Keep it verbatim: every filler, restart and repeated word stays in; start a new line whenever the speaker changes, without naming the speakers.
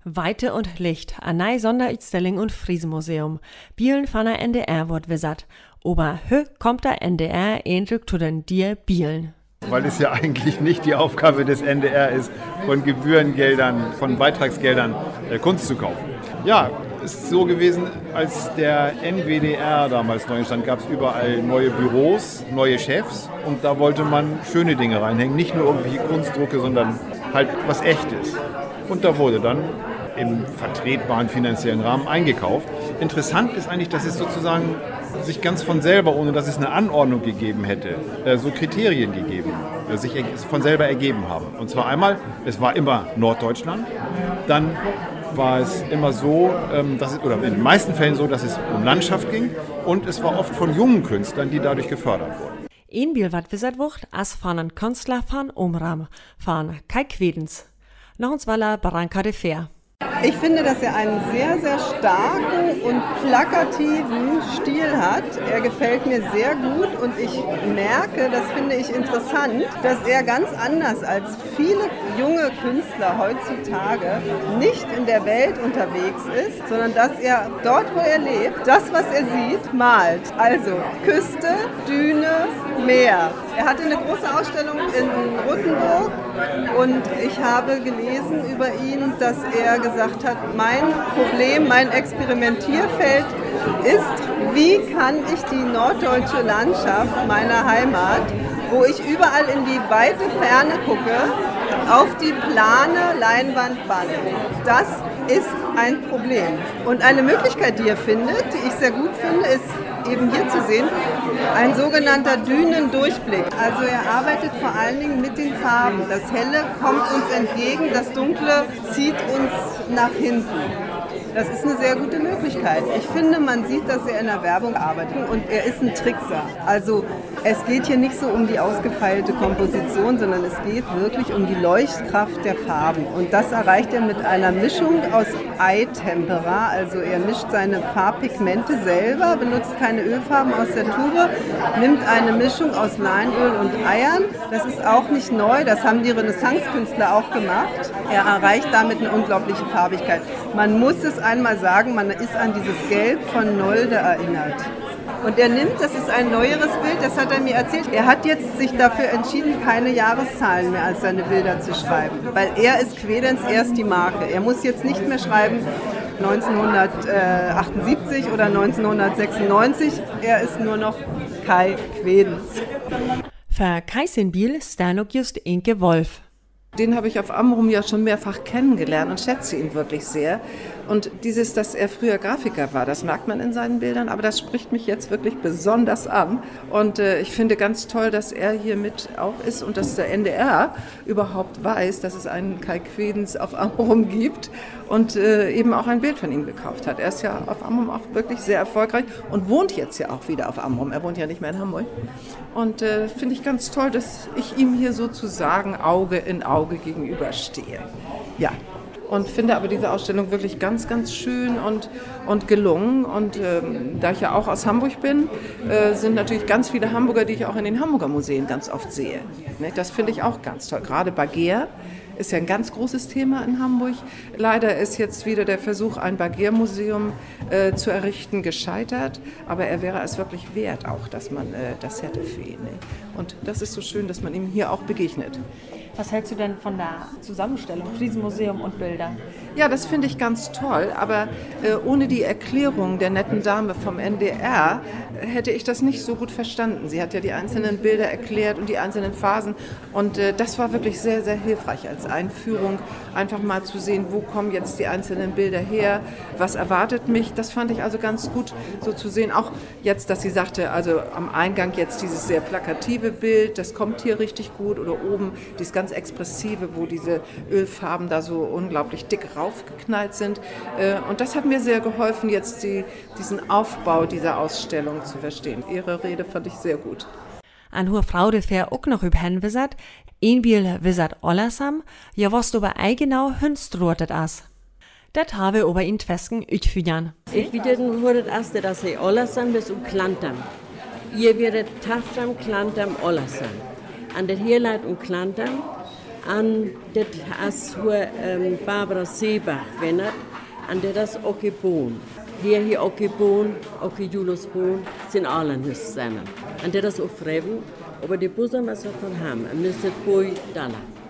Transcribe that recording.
Weite und Licht, a nei Sonderutstilling und Friesenmuseum. Bielen von der N D R wird wisat. Aber hö kommt der N D R endlich zu den dir Bielen.
Weil es ja eigentlich nicht die Aufgabe des N D R ist, von Gebührengeldern, von Beitragsgeldern äh, Kunst zu kaufen. Ja, es ist so gewesen, als der N W D R damals neu entstand, gab es überall neue Büros, neue Chefs und da wollte man schöne Dinge reinhängen, nicht nur irgendwelche Kunstdrucke, sondern halt was Echtes. Und da wurde dann im vertretbaren finanziellen Rahmen eingekauft. Interessant ist eigentlich, dass es sozusagen sich ganz von selber, ohne dass es eine Anordnung gegeben hätte, so Kriterien gegeben, sich von selber ergeben haben. Und zwar einmal, es war immer Norddeutschland, dann war es immer so, dass es, oder in den meisten Fällen so, dass es um Landschaft ging und es war oft von jungen Künstlern, die dadurch gefördert wurden.
In Biel wat wisset wucht, as von einem Künstler von Umram, von Kai Quedens. Noch uns Waller Baranka de Fer.
Ich finde, dass er einen sehr, sehr starken und plakativen Stil hat. Er gefällt mir sehr gut und ich merke, das finde ich interessant, dass er ganz anders als viele junge Künstler heutzutage nicht in der Welt unterwegs ist, sondern dass er dort, wo er lebt, das, was er sieht, malt. Also Küste, Düne, Meer. Er hatte eine große Ausstellung in Rothenburg und ich habe gelesen über ihn, dass er gesagt hat, mein Problem, mein Experimentierfeld ist, wie kann ich die norddeutsche Landschaft meiner Heimat, wo ich überall in die weite Ferne gucke, auf die plane Leinwand bannen. Das ist ein Problem. Und eine Möglichkeit, die er findet, die ich sehr gut finde, ist eben hier zu sehen, ein sogenannter Dünendurchblick. Also er arbeitet vor allen Dingen mit den Farben. Das Helle kommt uns entgegen, das Dunkle zieht uns nach hinten. Das ist eine sehr gute Möglichkeit. Ich finde, man sieht, dass er in der Werbung arbeitet und er ist ein Trickser. Also es geht hier nicht so um die ausgefeilte Komposition, sondern es geht wirklich um die Leuchtkraft der Farben. Und das erreicht er mit einer Mischung aus Eitempera. Also er mischt seine Farbpigmente selber, benutzt keine Ölfarben aus der Tube, nimmt eine Mischung aus Leinöl und Eiern. Das ist auch nicht neu, das haben die Renaissance-Künstler auch gemacht. Er erreicht damit eine unglaubliche Farbigkeit. Man muss es einmal sagen, man ist an dieses Gelb von Nolde erinnert. Und er nimmt, das ist ein neueres Bild, das hat er mir erzählt, er hat jetzt sich dafür entschieden, keine Jahreszahlen mehr als seine Bilder zu schreiben. Weil er ist Quedens erst die Marke. Er muss jetzt nicht mehr schreiben neunzehnhundertachtundsiebzig oder neunzehnhundertsechsundneunzig, er ist nur noch Kai Quedens.
Für Kais in Biel Stanok just Inke Wolf.
Den habe ich auf Amrum ja schon mehrfach kennengelernt und schätze ihn wirklich sehr. Und dieses, dass er früher Grafiker war, das merkt man in seinen Bildern, aber das spricht mich jetzt wirklich besonders an. Und äh, ich finde ganz toll, dass er hier mit auch ist und dass der N D R überhaupt weiß, dass es einen Kai Quedens auf Amrum gibt und äh, eben auch ein Bild von ihm gekauft hat. Er ist ja auf Amrum auch wirklich sehr erfolgreich und wohnt jetzt ja auch wieder auf Amrum. Er wohnt ja nicht mehr in Hamburg. Und äh, finde ich ganz toll, dass ich ihm hier sozusagen Auge in Auge gegenüberstehe. Ja. Und finde aber diese Ausstellung wirklich ganz, ganz schön und, und gelungen. Und ähm, da ich ja auch aus Hamburg bin, äh, sind natürlich ganz viele Hamburger, die ich auch in den Hamburger Museen ganz oft sehe. Ne, das finde ich auch ganz toll. Gerade Bagheer ist ja ein ganz großes Thema in Hamburg. Leider ist jetzt wieder der Versuch, ein Bagheer-Museum äh, zu errichten, gescheitert. Aber er wäre es wirklich wert auch, dass man äh, das hätte für ihn. Ne? Und das ist so schön, dass man ihm hier auch begegnet.
Was hältst du denn von der Zusammenstellung, Friesenmuseum und Bilder?
Ja, das finde ich ganz toll, aber äh, ohne die Erklärung der netten Dame vom N D R äh, hätte ich das nicht so gut verstanden. Sie hat ja die einzelnen Bilder erklärt und die einzelnen Phasen und äh, das war wirklich sehr, sehr hilfreich als Einführung, einfach mal zu sehen, wo kommen jetzt die einzelnen Bilder her, was erwartet mich. Das fand ich also ganz gut so zu sehen, auch jetzt, dass sie sagte, also am Eingang jetzt dieses sehr plakative Bild, das kommt hier richtig gut oder oben dieses ganz expressive, wo diese Ölfarben da so unglaublich dick raufgeknallt sind. Und das hat mir sehr geholfen, jetzt die, diesen Aufbau dieser Ausstellung zu verstehen. Ihre Rede fand ich sehr gut.
An hohe Frau de Fair auch noch über hen wisat, ein Biel wisat allersam, ja was du bei eigenau hünstrutet as. Dat habe über ihn Twesken utfüjan.
Ich wieder hört as, dass sie allersam bis um Klantam. Ihr werdet Taftam, Klantam, allersam. An der Hirleit und Klantam En dit is hoe um, Barbara Seebach wennet, en dit is ook geboren. Hier hier ook geboren, ook Julius Boon, zijn allen huis zijn. En dit is ook vrijwillig, maar de boezem is van hem, en nu is het boy Dalla.